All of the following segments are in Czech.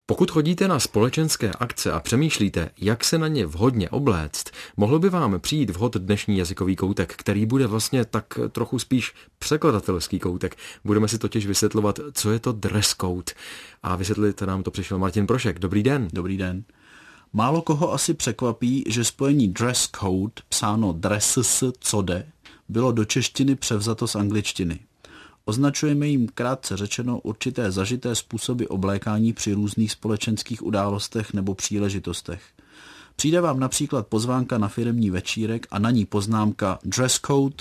Pokud chodíte na společenské akce a přemýšlíte, jak se na ně vhodně obléct, mohl by vám přijít vhod dnešní jazykový koutek, který bude vlastně tak trochu spíš překladatelský koutek. Budeme si totiž vysvětlovat, co je to dress code. A vysvětlit nám to přišel Martin Prošek. Dobrý den. Dobrý den. Málo koho asi překvapí, že spojení dress code, psáno dresses code, bylo do češtiny převzato z angličtiny. Označujeme jim krátce řečeno určité zažité způsoby oblékání při různých společenských událostech nebo příležitostech. Přijde vám například pozvánka na firemní večírek a na ní poznámka dress code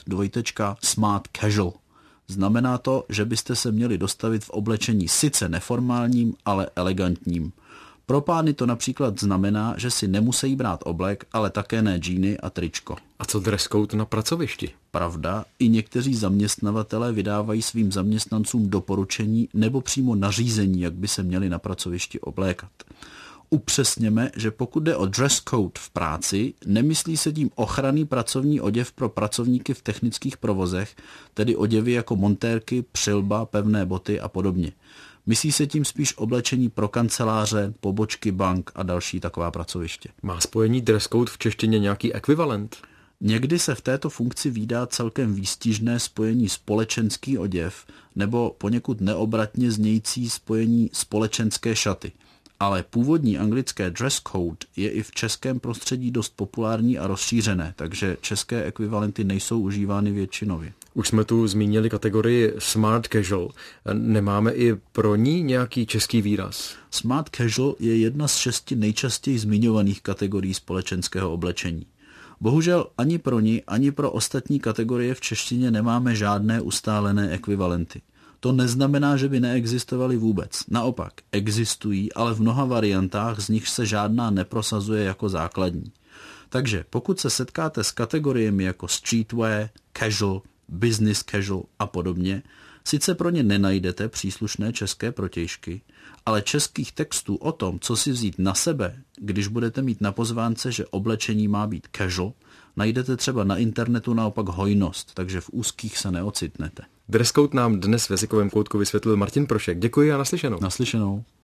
smart casual. Znamená to, že byste se měli dostavit v oblečení sice neformálním, ale elegantním. Pro pány to například znamená, že si nemusí brát oblek, ale také ne džíny a tričko. A co dress code na pracovišti? Pravda, i někteří zaměstnavatelé vydávají svým zaměstnancům doporučení nebo přímo nařízení, jak by se měli na pracovišti oblékat. Upřesněme, že pokud jde o dress code v práci, nemyslí se tím ochranný pracovní oděv pro pracovníky v technických provozech, tedy oděvy jako montérky, přilba, pevné boty a podobně. Myslí se tím spíš oblečení pro kanceláře, pobočky bank a další taková pracoviště. Má spojení dress code v češtině nějaký ekvivalent? Někdy se v této funkci vídá celkem výstižné spojení společenský oděv nebo poněkud neobratně znějící spojení společenské šaty. Ale původní anglické dress code je i v českém prostředí dost populární a rozšířené, takže české ekvivalenty nejsou užívány většinově. Už jsme tu zmínili kategorii smart casual. Nemáme i pro ní nějaký český výraz? Smart casual je jedna z 6 nejčastěji zmiňovaných kategorií společenského oblečení. Bohužel ani pro ní, ani pro ostatní kategorie v češtině nemáme žádné ustálené ekvivalenty. To neznamená, že by neexistovaly vůbec. Naopak, existují, ale v mnoha variantách, z nich se žádná neprosazuje jako základní. Takže pokud se setkáte s kategoriemi jako streetwear, casual, business casual a podobně, sice pro ně nenajdete příslušné české protějšky, ale českých textů o tom, co si vzít na sebe, když budete mít na pozvánce, že oblečení má být casual, najdete třeba na internetu naopak hojnost, takže v úzkých se neocitnete. Dress code nám dnes v jazykovém koutku vysvětlil Martin Prošek. Děkuji a naslyšenou. Naslyšenou.